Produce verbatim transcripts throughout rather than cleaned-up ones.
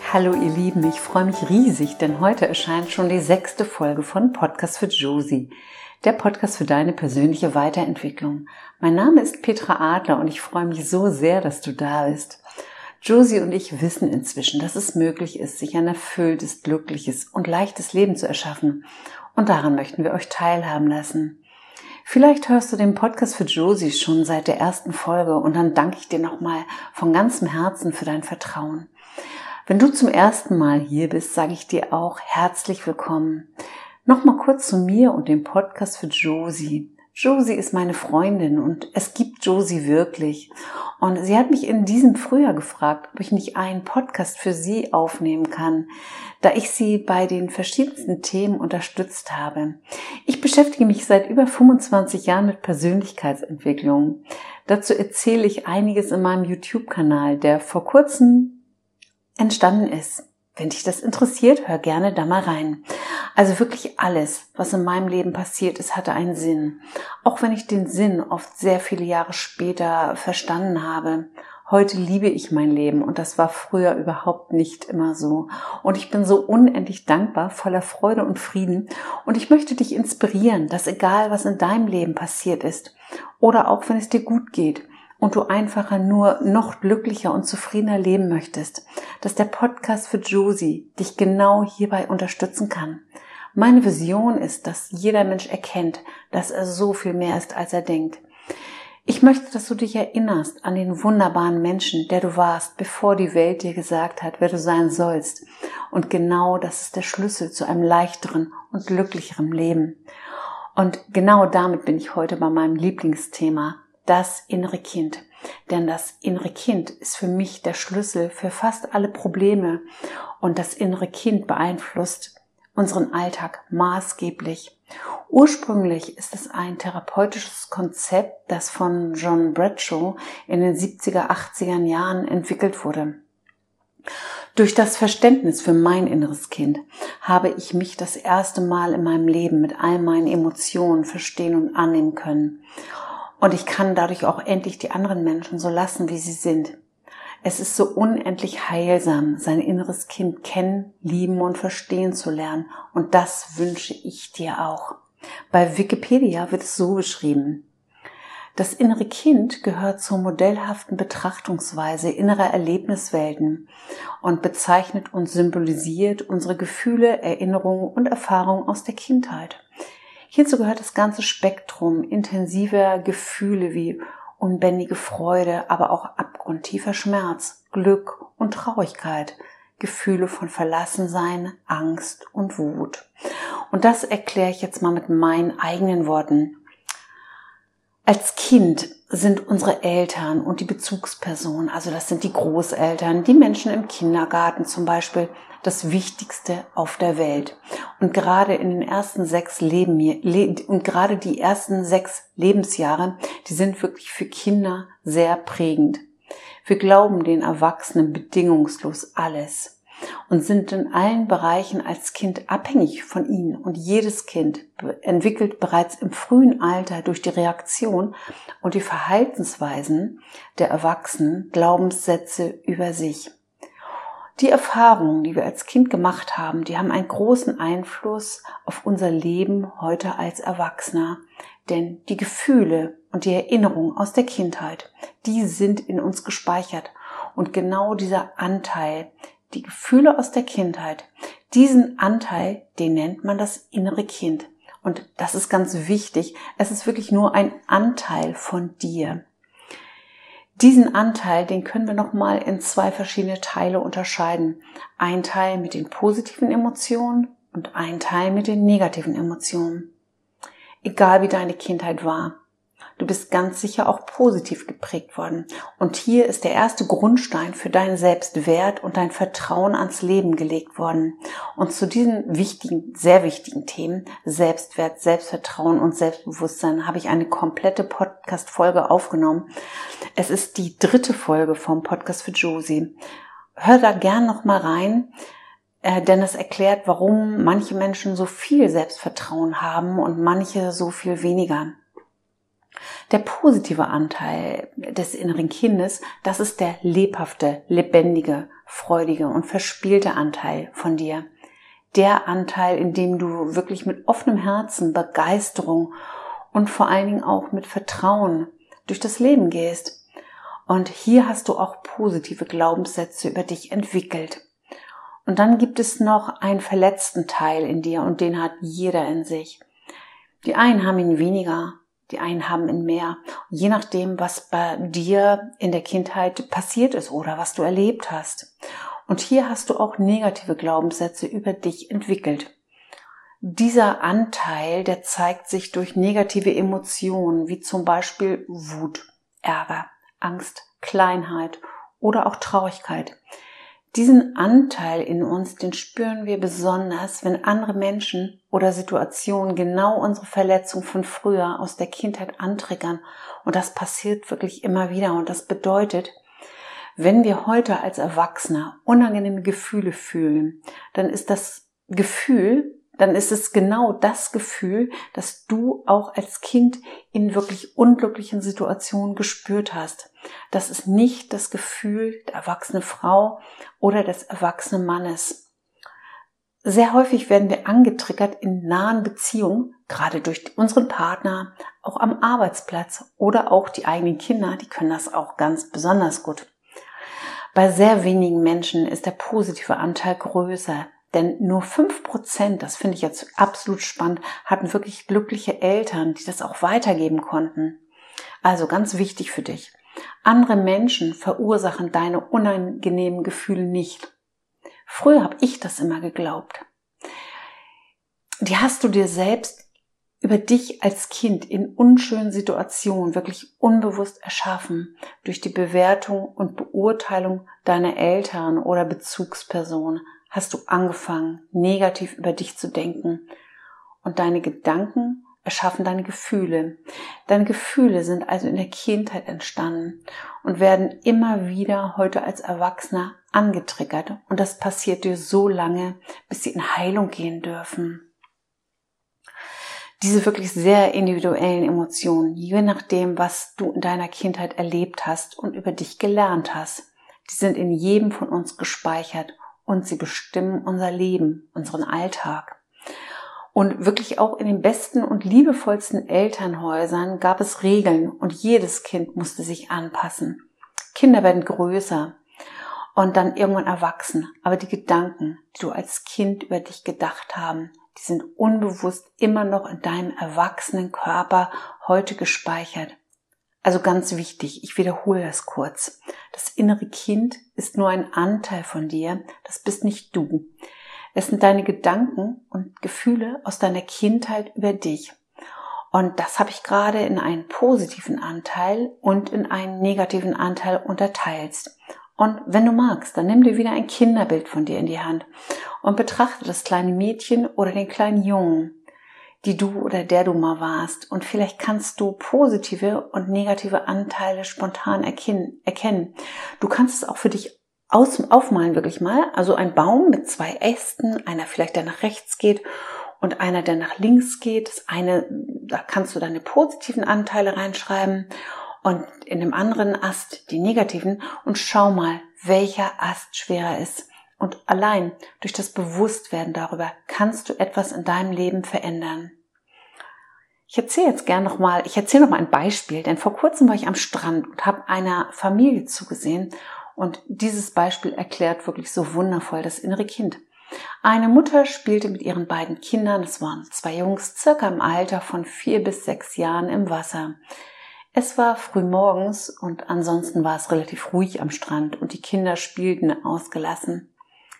Hallo ihr Lieben, ich freue mich riesig, denn heute erscheint schon die sechste Folge von Podcast für Josie, der Podcast für deine persönliche Weiterentwicklung. Mein Name ist Petra Adler und ich freue mich so sehr, dass du da bist. Josie und ich wissen inzwischen, dass es möglich ist, sich ein erfülltes, glückliches und leichtes Leben zu erschaffen. Und daran möchten wir euch teilhaben lassen. Vielleicht hörst du den Podcast für Josie schon seit der ersten Folge und dann danke ich dir nochmal von ganzem Herzen für dein Vertrauen. Wenn du zum ersten Mal hier bist, sage ich dir auch herzlich willkommen. Nochmal kurz zu mir und dem Podcast für Josie. Josie ist meine Freundin und es gibt Josie wirklich. Und sie hat mich in diesem Frühjahr gefragt, ob ich nicht einen Podcast für sie aufnehmen kann, da ich sie bei den verschiedensten Themen unterstützt habe. Ich beschäftige mich seit über fünfundzwanzig Jahren mit Persönlichkeitsentwicklung. Dazu erzähle ich einiges in meinem YouTube-Kanal, der vor kurzem entstanden ist. Wenn dich das interessiert, hör gerne da mal rein. Also wirklich alles, was in meinem Leben passiert ist, hatte einen Sinn. Auch wenn ich den Sinn oft sehr viele Jahre später verstanden habe. Heute liebe ich mein Leben und das war früher überhaupt nicht immer so. Und ich bin so unendlich dankbar, voller Freude und Frieden. Und ich möchte dich inspirieren, dass egal was in deinem Leben passiert ist oder auch wenn es dir gut geht, und du einfacher nur noch glücklicher und zufriedener leben möchtest, dass der Podcast für Josie dich genau hierbei unterstützen kann. Meine Vision ist, dass jeder Mensch erkennt, dass er so viel mehr ist, als er denkt. Ich möchte, dass du dich erinnerst an den wunderbaren Menschen, der du warst, bevor die Welt dir gesagt hat, wer du sein sollst. Und genau das ist der Schlüssel zu einem leichteren und glücklicheren Leben. Und genau damit bin ich heute bei meinem Lieblingsthema, das innere Kind. Denn das innere Kind ist für mich der Schlüssel für fast alle Probleme. Und das innere Kind beeinflusst unseren Alltag maßgeblich. Ursprünglich ist es ein therapeutisches Konzept, das von John Bradshaw in den siebziger, achtziger Jahren entwickelt wurde. Durch das Verständnis für mein inneres Kind habe ich mich das erste Mal in meinem Leben mit all meinen Emotionen verstehen und annehmen können. Und ich kann dadurch auch endlich die anderen Menschen so lassen, wie sie sind. Es ist so unendlich heilsam, sein inneres Kind kennen, lieben und verstehen zu lernen. Und das wünsche ich dir auch. Bei Wikipedia wird es so beschrieben: Das innere Kind gehört zur modellhaften Betrachtungsweise innerer Erlebniswelten und bezeichnet und symbolisiert unsere Gefühle, Erinnerungen und Erfahrungen aus der Kindheit. Hierzu gehört das ganze Spektrum intensiver Gefühle wie unbändige Freude, aber auch abgrundtiefer Schmerz, Glück und Traurigkeit, Gefühle von Verlassensein, Angst und Wut. Und das erkläre ich jetzt mal mit meinen eigenen Worten. Als Kind sind unsere Eltern und die Bezugspersonen, also das sind die Großeltern, die Menschen im Kindergarten zum Beispiel, das Wichtigste auf der Welt. Und gerade in den ersten sechs Leben, und gerade die ersten sechs Lebensjahre, die sind wirklich für Kinder sehr prägend. Wir glauben den Erwachsenen bedingungslos alles und sind in allen Bereichen als Kind abhängig von ihnen. Und jedes Kind entwickelt bereits im frühen Alter durch die Reaktion und die Verhaltensweisen der Erwachsenen Glaubenssätze über sich. Die Erfahrungen, die wir als Kind gemacht haben, die haben einen großen Einfluss auf unser Leben heute als Erwachsener. Denn die Gefühle und die Erinnerungen aus der Kindheit, die sind in uns gespeichert. Und genau dieser Anteil, die Gefühle aus der Kindheit, diesen Anteil, den nennt man das innere Kind. Und das ist ganz wichtig. Es ist wirklich nur ein Anteil von dir. Diesen Anteil, den können wir nochmal in zwei verschiedene Teile unterscheiden. Ein Teil mit den positiven Emotionen und ein Teil mit den negativen Emotionen. Egal wie deine Kindheit war, du bist ganz sicher auch positiv geprägt worden. Und hier ist der erste Grundstein für deinen Selbstwert und dein Vertrauen ans Leben gelegt worden. Und zu diesen wichtigen, sehr wichtigen Themen, Selbstwert, Selbstvertrauen und Selbstbewusstsein, habe ich eine komplette Podcast-Folge aufgenommen. Es ist die dritte Folge vom Podcast für Josie. Hör da gern noch mal rein, äh, denn es erklärt, warum manche Menschen so viel Selbstvertrauen haben und manche so viel weniger. Der positive Anteil des inneren Kindes, das ist der lebhafte, lebendige, freudige und verspielte Anteil von dir. Der Anteil, in dem du wirklich mit offenem Herzen, Begeisterung und vor allen Dingen auch mit Vertrauen durch das Leben gehst. Und hier hast du auch positive Glaubenssätze über dich entwickelt. Und dann gibt es noch einen verletzten Teil in dir und den hat jeder in sich. Die einen haben ihn weniger, die einen haben ihn mehr. Je nachdem, was bei dir in der Kindheit passiert ist oder was du erlebt hast. Und hier hast du auch negative Glaubenssätze über dich entwickelt. Dieser Anteil, der zeigt sich durch negative Emotionen, wie zum Beispiel Wut, Ärger, Angst, Kleinheit oder auch Traurigkeit. Diesen Anteil in uns, den spüren wir besonders, wenn andere Menschen oder Situationen genau unsere Verletzung von früher aus der Kindheit antriggern. Und das passiert wirklich immer wieder. Und das bedeutet, wenn wir heute als Erwachsene unangenehme Gefühle fühlen, dann ist das Gefühl, dann ist es genau das Gefühl, das du auch als Kind in wirklich unglücklichen Situationen gespürt hast. Das ist nicht das Gefühl der erwachsenen Frau oder des erwachsenen Mannes. Sehr häufig werden wir angetriggert in nahen Beziehungen, gerade durch unseren Partner, auch am Arbeitsplatz oder auch die eigenen Kinder, die können das auch ganz besonders gut. Bei sehr wenigen Menschen ist der positive Anteil größer. Denn nur fünf Prozent, das finde ich jetzt absolut spannend, hatten wirklich glückliche Eltern, die das auch weitergeben konnten. Also ganz wichtig für dich. Andere Menschen verursachen deine unangenehmen Gefühle nicht. Früher habe ich das immer geglaubt. Die hast du dir selbst über dich als Kind in unschönen Situationen wirklich unbewusst erschaffen durch die Bewertung und Beurteilung deiner Eltern oder Bezugspersonen. Hast du angefangen, negativ über dich zu denken. Und deine Gedanken erschaffen deine Gefühle. Deine Gefühle sind also in der Kindheit entstanden und werden immer wieder heute als Erwachsener angetriggert. Und das passiert dir so lange, bis sie in Heilung gehen dürfen. Diese wirklich sehr individuellen Emotionen, je nachdem, was du in deiner Kindheit erlebt hast und über dich gelernt hast, die sind in jedem von uns gespeichert. Und sie bestimmen unser Leben, unseren Alltag. Und wirklich auch in den besten und liebevollsten Elternhäusern gab es Regeln und jedes Kind musste sich anpassen. Kinder werden größer und dann irgendwann erwachsen. Aber die Gedanken, die du als Kind über dich gedacht haben, die sind unbewusst immer noch in deinem erwachsenen Körper heute gespeichert. Also ganz wichtig, ich wiederhole das kurz. Das innere Kind ist nur ein Anteil von dir, das bist nicht du. Es sind deine Gedanken und Gefühle aus deiner Kindheit über dich. Und das habe ich gerade in einen positiven Anteil und in einen negativen Anteil unterteilt. Und wenn du magst, dann nimm dir wieder ein Kinderbild von dir in die Hand und betrachte das kleine Mädchen oder den kleinen Jungen, die du oder der du mal warst. Und vielleicht kannst du positive und negative Anteile spontan erkennen. Du kannst es auch für dich aus, aufmalen wirklich mal. Also ein Baum mit zwei Ästen, einer vielleicht, der nach rechts geht und einer, der nach links geht. Das eine, da kannst du deine positiven Anteile reinschreiben und in dem anderen Ast die negativen und schau mal, welcher Ast schwerer ist. Und allein durch das Bewusstwerden darüber kannst du etwas in deinem Leben verändern. Ich erzähle jetzt gern noch mal, ich erzähle noch mal ein Beispiel, denn vor kurzem war ich am Strand und habe einer Familie zugesehen und dieses Beispiel erklärt wirklich so wundervoll das innere Kind. Eine Mutter spielte mit ihren beiden Kindern, das waren zwei Jungs, circa im Alter von vier bis sechs Jahren im Wasser. Es war früh morgens und ansonsten war es relativ ruhig am Strand und die Kinder spielten ausgelassen.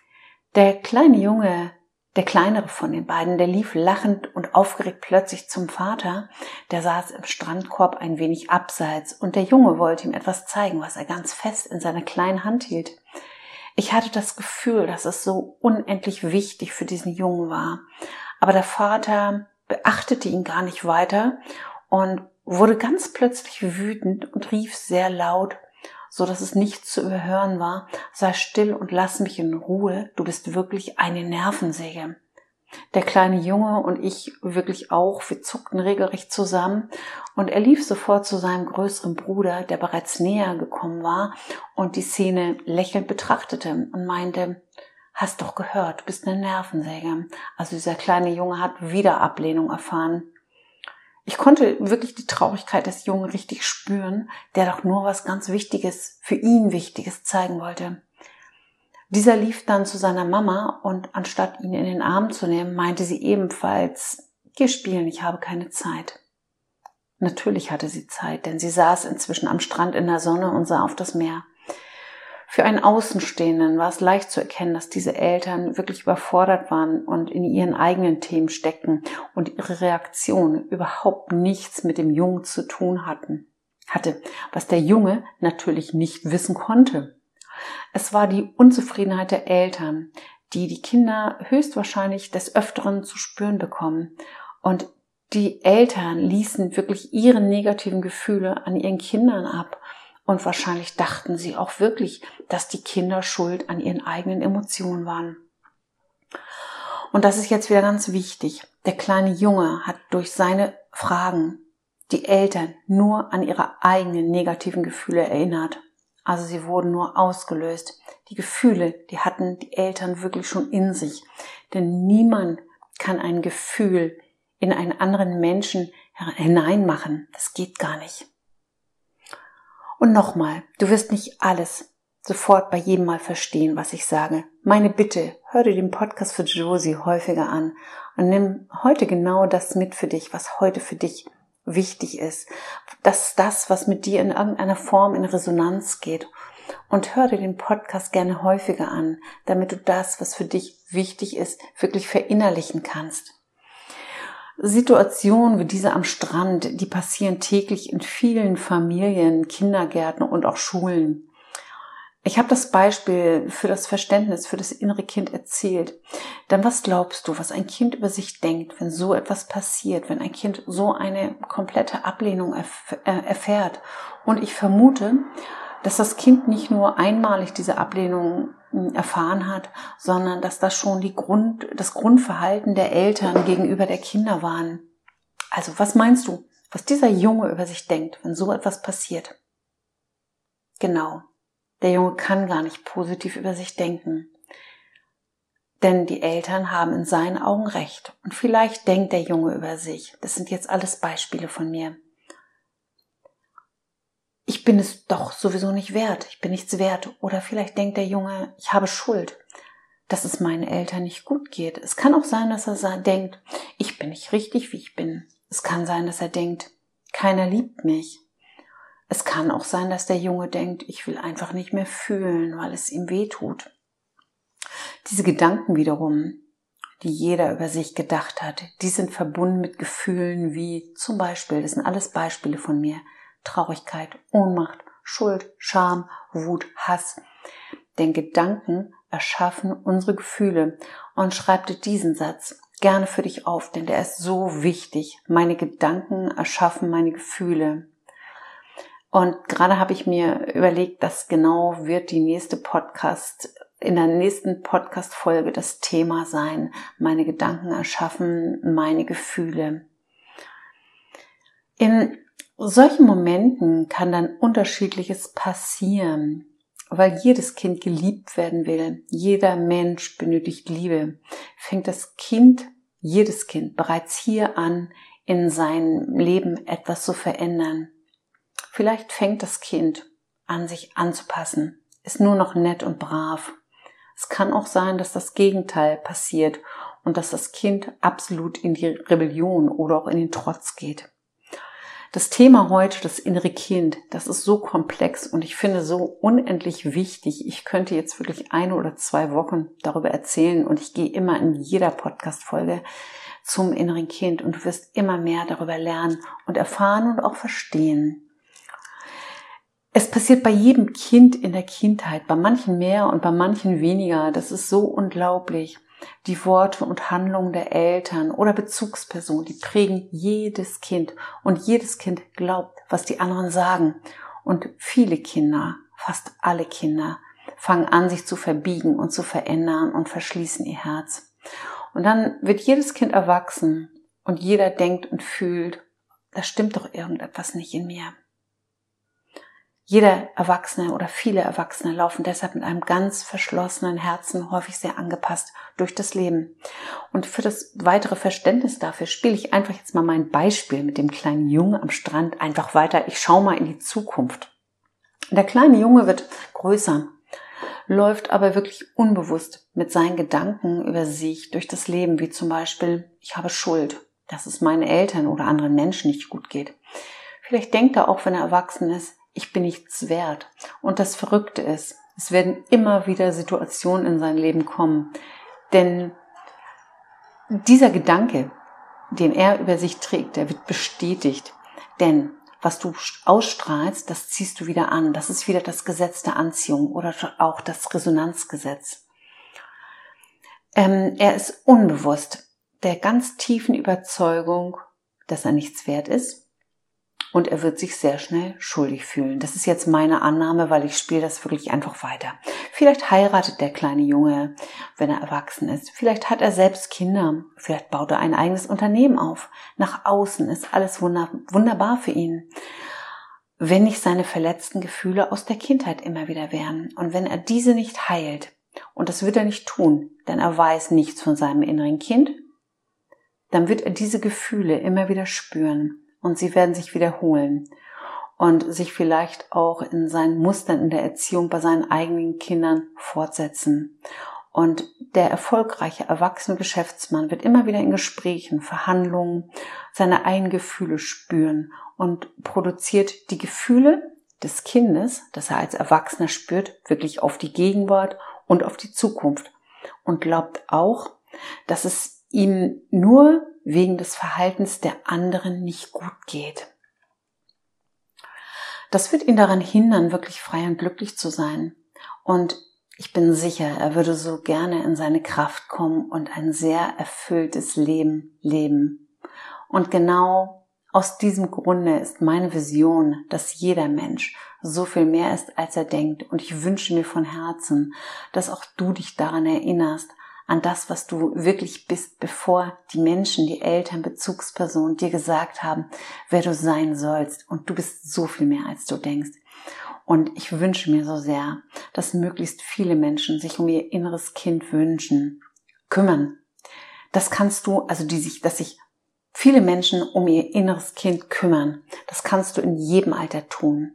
Der kleine Junge, der kleinere von den beiden, der lief lachend und aufgeregt plötzlich zum Vater, der saß im Strandkorb ein wenig abseits und der Junge wollte ihm etwas zeigen, was er ganz fest in seiner kleinen Hand hielt. Ich hatte das Gefühl, dass es so unendlich wichtig für diesen Jungen war, aber der Vater beachtete ihn gar nicht weiter und wurde ganz plötzlich wütend und rief sehr laut, so dass es nicht zu überhören war: Sei still und lass mich in Ruhe, du bist wirklich eine Nervensäge. Der kleine Junge und ich wirklich auch, wir zuckten regelrecht zusammen und er lief sofort zu seinem größeren Bruder, der bereits näher gekommen war und die Szene lächelnd betrachtete und meinte, hast doch gehört, du bist eine Nervensäge. Also dieser kleine Junge hat wieder Ablehnung erfahren. Ich konnte wirklich die Traurigkeit des Jungen richtig spüren, der doch nur was ganz Wichtiges, für ihn Wichtiges zeigen wollte. Dieser lief dann zu seiner Mama und anstatt ihn in den Arm zu nehmen, meinte sie ebenfalls, geh spielen, ich habe keine Zeit. Natürlich hatte sie Zeit, denn sie saß inzwischen am Strand in der Sonne und sah auf das Meer. Für einen Außenstehenden war es leicht zu erkennen, dass diese Eltern wirklich überfordert waren und in ihren eigenen Themen steckten und ihre Reaktion überhaupt nichts mit dem Jungen zu tun hatten, hatte, was der Junge natürlich nicht wissen konnte. Es war die Unzufriedenheit der Eltern, die die Kinder höchstwahrscheinlich des Öfteren zu spüren bekommen. Und die Eltern ließen wirklich ihre negativen Gefühle an ihren Kindern ab. Und wahrscheinlich dachten sie auch wirklich, dass die Kinder schuld an ihren eigenen Emotionen waren. Und das ist jetzt wieder ganz wichtig. Der kleine Junge hat durch seine Fragen die Eltern nur an ihre eigenen negativen Gefühle erinnert. Also sie wurden nur ausgelöst. Die Gefühle, die hatten die Eltern wirklich schon in sich. Denn niemand kann ein Gefühl in einen anderen Menschen hineinmachen. Das geht gar nicht. Und nochmal, du wirst nicht alles sofort bei jedem Mal verstehen, was ich sage. Meine Bitte, hör dir den Podcast für Josie häufiger an und nimm heute genau das mit für dich, was heute für dich wichtig ist. Das ist das, was mit dir in irgendeiner Form in Resonanz geht. Und hör dir den Podcast gerne häufiger an, damit du das, was für dich wichtig ist, wirklich verinnerlichen kannst. Situationen wie diese am Strand, die passieren täglich in vielen Familien, Kindergärten und auch Schulen. Ich habe das Beispiel für das Verständnis, für das innere Kind erzählt. Denn was glaubst du, was ein Kind über sich denkt, wenn so etwas passiert, wenn ein Kind so eine komplette Ablehnung erf- äh, erfährt? Und ich vermute, dass das Kind nicht nur einmalig diese Ablehnung erfahren hat, sondern dass das schon die Grund, das Grundverhalten der Eltern gegenüber der Kinder waren. Also was meinst du, was dieser Junge über sich denkt, wenn so etwas passiert? Genau, der Junge kann gar nicht positiv über sich denken. Denn die Eltern haben in seinen Augen recht. Und vielleicht denkt der Junge über sich. Das sind jetzt alles Beispiele von mir. Ich bin es doch sowieso nicht wert, ich bin nichts wert. Oder vielleicht denkt der Junge, ich habe Schuld, dass es meinen Eltern nicht gut geht. Es kann auch sein, dass er denkt, ich bin nicht richtig, wie ich bin. Es kann sein, dass er denkt, keiner liebt mich. Es kann auch sein, dass der Junge denkt, ich will einfach nicht mehr fühlen, weil es ihm weh tut. Diese Gedanken wiederum, die jeder über sich gedacht hat, die sind verbunden mit Gefühlen wie zum Beispiel, das sind alles Beispiele von mir, Traurigkeit, Ohnmacht, Schuld, Scham, Wut, Hass. Denn Gedanken erschaffen unsere Gefühle. Und schreib dir diesen Satz gerne für dich auf, denn der ist so wichtig. Meine Gedanken erschaffen meine Gefühle. Und gerade habe ich mir überlegt, dass genau wird die nächste Podcast, in der nächsten Podcast-Folge das Thema sein. Meine Gedanken erschaffen meine Gefühle. In solchen Momenten kann dann Unterschiedliches passieren, weil jedes Kind geliebt werden will. Jeder Mensch benötigt Liebe. Fängt das Kind, jedes Kind, bereits hier an, in seinem Leben etwas zu verändern. Vielleicht fängt das Kind an, sich anzupassen, ist nur noch nett und brav. Es kann auch sein, dass das Gegenteil passiert und dass das Kind absolut in die Rebellion oder auch in den Trotz geht. Das Thema heute, das innere Kind, das ist so komplex und ich finde so unendlich wichtig. Ich könnte jetzt wirklich eine oder zwei Wochen darüber erzählen und ich gehe immer in jeder Podcast-Folge zum inneren Kind und du wirst immer mehr darüber lernen und erfahren und auch verstehen. Es passiert bei jedem Kind in der Kindheit, bei manchen mehr und bei manchen weniger. Das ist so unglaublich. Die Worte und Handlungen der Eltern oder Bezugspersonen, die prägen jedes Kind. Und jedes Kind glaubt, was die anderen sagen. Und viele Kinder, fast alle Kinder, fangen an, sich zu verbiegen und zu verändern und verschließen ihr Herz. Und dann wird jedes Kind erwachsen und jeder denkt und fühlt, da stimmt doch irgendetwas nicht in mir. Jeder Erwachsene oder viele Erwachsene laufen deshalb mit einem ganz verschlossenen Herzen, häufig sehr angepasst, durch das Leben. Und für das weitere Verständnis dafür spiele ich einfach jetzt mal mein Beispiel mit dem kleinen Jungen am Strand einfach weiter. Ich schaue mal in die Zukunft. Der kleine Junge wird größer, läuft aber wirklich unbewusst mit seinen Gedanken über sich durch das Leben, wie zum Beispiel, ich habe Schuld, dass es meinen Eltern oder anderen Menschen nicht gut geht. Vielleicht denkt er auch, wenn er erwachsen ist, ich bin nichts wert. Und das Verrückte ist, es werden immer wieder Situationen in sein Leben kommen. Denn dieser Gedanke, den er über sich trägt, der wird bestätigt. Denn was du ausstrahlst, das ziehst du wieder an. Das ist wieder das Gesetz der Anziehung oder auch das Resonanzgesetz. Ähm, er ist unbewusst der ganz tiefen Überzeugung, dass er nichts wert ist. Und er wird sich sehr schnell schuldig fühlen. Das ist jetzt meine Annahme, weil ich spiele das wirklich einfach weiter. Vielleicht heiratet der kleine Junge, wenn er erwachsen ist. Vielleicht hat er selbst Kinder. Vielleicht baut er ein eigenes Unternehmen auf. Nach außen ist alles wunderbar für ihn. Wenn nicht seine verletzten Gefühle aus der Kindheit immer wieder wären. Und wenn er diese nicht heilt, und das wird er nicht tun, denn er weiß nichts von seinem inneren Kind, dann wird er diese Gefühle immer wieder spüren. Und sie werden sich wiederholen und sich vielleicht auch in seinen Mustern in der Erziehung bei seinen eigenen Kindern fortsetzen. Und der erfolgreiche erwachsene Geschäftsmann wird immer wieder in Gesprächen, Verhandlungen seine eigenen Gefühle spüren und produziert die Gefühle des Kindes, das er als Erwachsener spürt, wirklich auf die Gegenwart und auf die Zukunft. Und glaubt auch, dass es ihm nur wegen des Verhaltens der anderen nicht gut geht. Das wird ihn daran hindern, wirklich frei und glücklich zu sein. Und ich bin sicher, er würde so gerne in seine Kraft kommen und ein sehr erfülltes Leben leben. Und genau aus diesem Grunde ist meine Vision, dass jeder Mensch so viel mehr ist, als er denkt. Und ich wünsche mir von Herzen, dass auch du dich daran erinnerst, an das, was du wirklich bist, bevor die Menschen, die Eltern, Bezugspersonen dir gesagt haben, wer du sein sollst. Und du bist so viel mehr, als du denkst. Und ich wünsche mir so sehr, dass möglichst viele Menschen sich um ihr inneres Kind wünschen, kümmern. Das kannst du, also die sich, dass sich viele Menschen um ihr inneres Kind kümmern. Das kannst du in jedem Alter tun.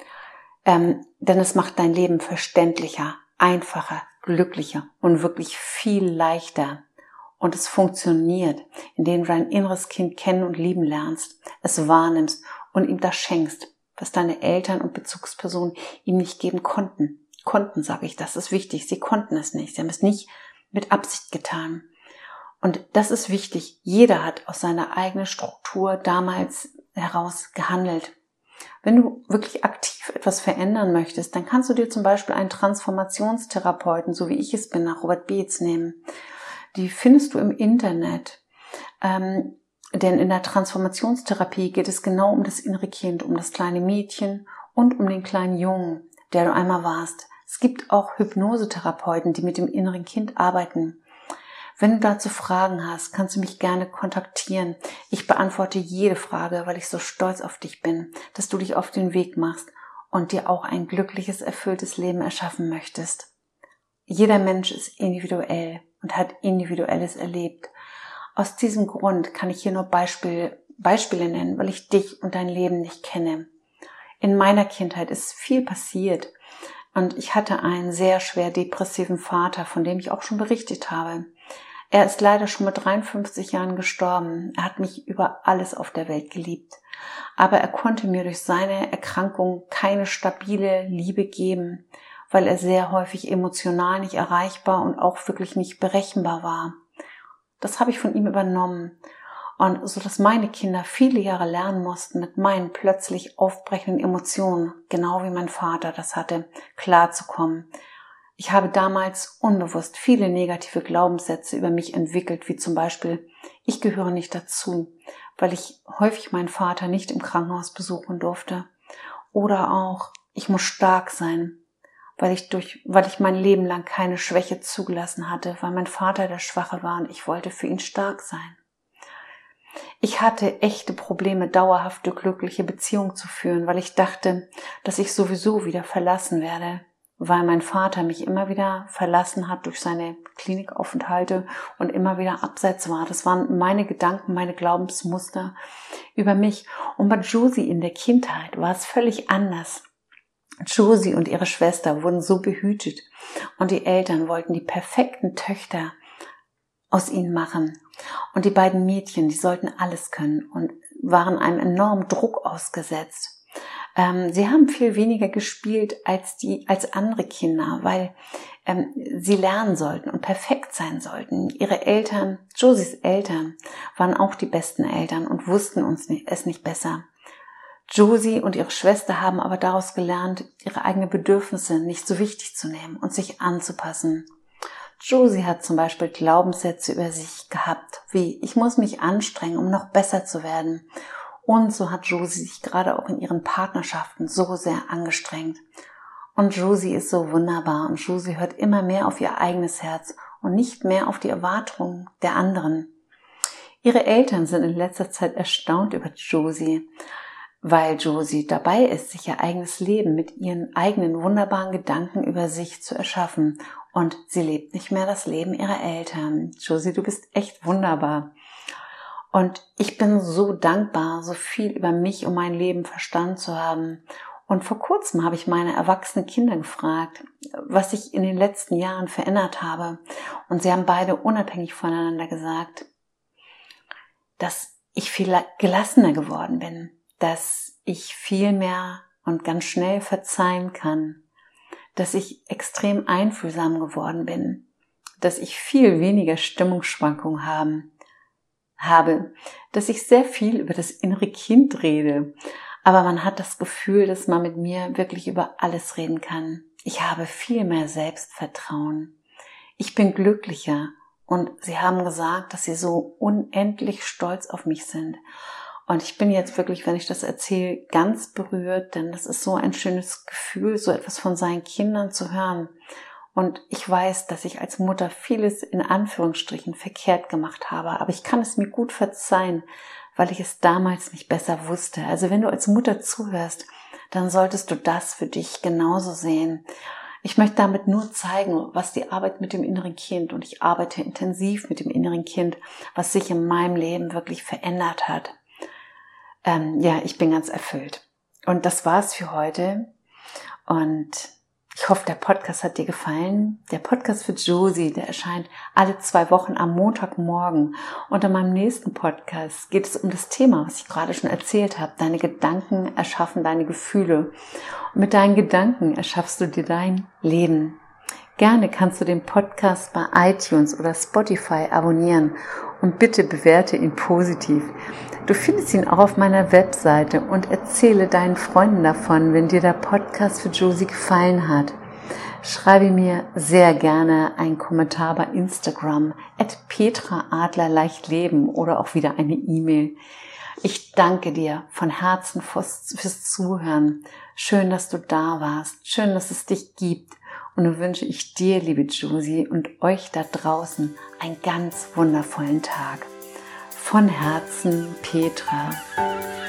Ähm, denn es macht dein Leben verständlicher, einfacher, glücklicher und wirklich viel leichter. Und es funktioniert, indem du dein inneres Kind kennen und lieben lernst, es wahrnimmst und ihm das schenkst, was deine Eltern und Bezugspersonen ihm nicht geben konnten. Konnten, sage ich, das ist wichtig. Sie konnten es nicht. Sie haben es nicht mit Absicht getan. Und das ist wichtig. Jeder hat aus seiner eigenen Struktur damals heraus gehandelt. Wenn du wirklich aktiv etwas verändern möchtest, dann kannst du dir zum Beispiel einen Transformationstherapeuten, so wie ich es bin, nach Robert Beetz nehmen. Die findest du im Internet. Ähm, denn in der Transformationstherapie geht es genau um das innere Kind, um das kleine Mädchen und um den kleinen Jungen, der du einmal warst. Es gibt auch Hypnosetherapeuten, die mit dem inneren Kind arbeiten. Wenn du dazu Fragen hast, kannst du mich gerne kontaktieren. Ich beantworte jede Frage, weil ich so stolz auf dich bin, dass du dich auf den Weg machst und dir auch ein glückliches, erfülltes Leben erschaffen möchtest. Jeder Mensch ist individuell und hat Individuelles erlebt. Aus diesem Grund kann ich hier nur Beispiel, Beispiele nennen, weil ich dich und dein Leben nicht kenne. In meiner Kindheit ist viel passiert und ich hatte einen sehr schwer depressiven Vater, von dem ich auch schon berichtet habe. Er ist leider schon mit dreiundfünfzig Jahren gestorben. Er hat mich über alles auf der Welt geliebt. Aber er konnte mir durch seine Erkrankung keine stabile Liebe geben, weil er sehr häufig emotional nicht erreichbar und auch wirklich nicht berechenbar war. Das habe ich von ihm übernommen. Und so dass meine Kinder viele Jahre lernen mussten, mit meinen plötzlich aufbrechenden Emotionen, genau wie mein Vater das hatte, klarzukommen. Ich habe damals unbewusst viele negative Glaubenssätze über mich entwickelt, wie zum Beispiel, ich gehöre nicht dazu, weil ich häufig meinen Vater nicht im Krankenhaus besuchen durfte. Oder auch, ich muss stark sein, weil ich durch, weil ich mein Leben lang keine Schwäche zugelassen hatte, weil mein Vater der Schwache war und ich wollte für ihn stark sein. Ich hatte echte Probleme, dauerhafte glückliche Beziehungen zu führen, weil ich dachte, dass ich sowieso wieder verlassen werde, weil mein Vater mich immer wieder verlassen hat durch seine Klinikaufenthalte und immer wieder abseits war. Das waren meine Gedanken, meine Glaubensmuster über mich. Und bei Josie in der Kindheit war es völlig anders. Josie und ihre Schwester wurden so behütet und die Eltern wollten die perfekten Töchter aus ihnen machen. Und die beiden Mädchen, die sollten alles können und waren einem enormen Druck ausgesetzt. Ähm, sie haben viel weniger gespielt als die, als andere Kinder, weil ähm, sie lernen sollten und perfekt sein sollten. Ihre Eltern, Josies Eltern, waren auch die besten Eltern und wussten uns nicht, es nicht besser. Josie und ihre Schwester haben aber daraus gelernt, ihre eigenen Bedürfnisse nicht so wichtig zu nehmen und sich anzupassen. Josie hat zum Beispiel Glaubenssätze über sich gehabt, wie ich muss mich anstrengen, um noch besser zu werden. Und so hat Josie sich gerade auch in ihren Partnerschaften so sehr angestrengt. Und Josie ist so wunderbar und Josie hört immer mehr auf ihr eigenes Herz und nicht mehr auf die Erwartungen der anderen. Ihre Eltern sind in letzter Zeit erstaunt über Josie, weil Josie dabei ist, sich ihr eigenes Leben mit ihren eigenen wunderbaren Gedanken über sich zu erschaffen. Und sie lebt nicht mehr das Leben ihrer Eltern. Josie, du bist echt wunderbar. Und ich bin so dankbar, so viel über mich und mein Leben verstanden zu haben. Und vor kurzem habe ich meine erwachsenen Kinder gefragt, was ich in den letzten Jahren verändert habe. Und sie haben beide unabhängig voneinander gesagt, dass ich viel gelassener geworden bin, dass ich viel mehr und ganz schnell verzeihen kann, dass ich extrem einfühlsam geworden bin, dass ich viel weniger Stimmungsschwankungen haben, habe, dass ich sehr viel über das innere Kind rede, aber man hat das Gefühl, dass man mit mir wirklich über alles reden kann. Ich habe viel mehr Selbstvertrauen. Ich bin glücklicher und sie haben gesagt, dass sie so unendlich stolz auf mich sind. Und ich bin jetzt wirklich, wenn ich das erzähle, ganz berührt, denn das ist so ein schönes Gefühl, so etwas von seinen Kindern zu hören. Und ich weiß, dass ich als Mutter vieles in Anführungsstrichen verkehrt gemacht habe, aber ich kann es mir gut verzeihen, weil ich es damals nicht besser wusste. Also wenn du als Mutter zuhörst, dann solltest du das für dich genauso sehen. Ich möchte damit nur zeigen, was die Arbeit mit dem inneren Kind, und ich arbeite intensiv mit dem inneren Kind, was sich in meinem Leben wirklich verändert hat. Ähm, ja, ich bin ganz erfüllt. Und das war's für heute. Und ich hoffe, der Podcast hat dir gefallen. Der Podcast für Josie, der erscheint alle zwei Wochen am Montagmorgen. Und in meinem nächsten Podcast geht es um das Thema, was ich gerade schon erzählt habe. Deine Gedanken erschaffen deine Gefühle. Und mit deinen Gedanken erschaffst du dir dein Leben. Gerne kannst du den Podcast bei iTunes oder Spotify abonnieren und bitte bewerte ihn positiv. Du findest ihn auch auf meiner Webseite und erzähle deinen Freunden davon, wenn dir der Podcast für Josie gefallen hat. Schreibe mir sehr gerne einen Kommentar bei Instagram at Petra Adler leicht leben oder auch wieder eine E-Mail. Ich danke dir von Herzen fürs, fürs Zuhören. Schön, dass du da warst. Schön, dass es dich gibt. Und nun wünsche ich dir, liebe Josie, und euch da draußen einen ganz wundervollen Tag. Von Herzen, Petra.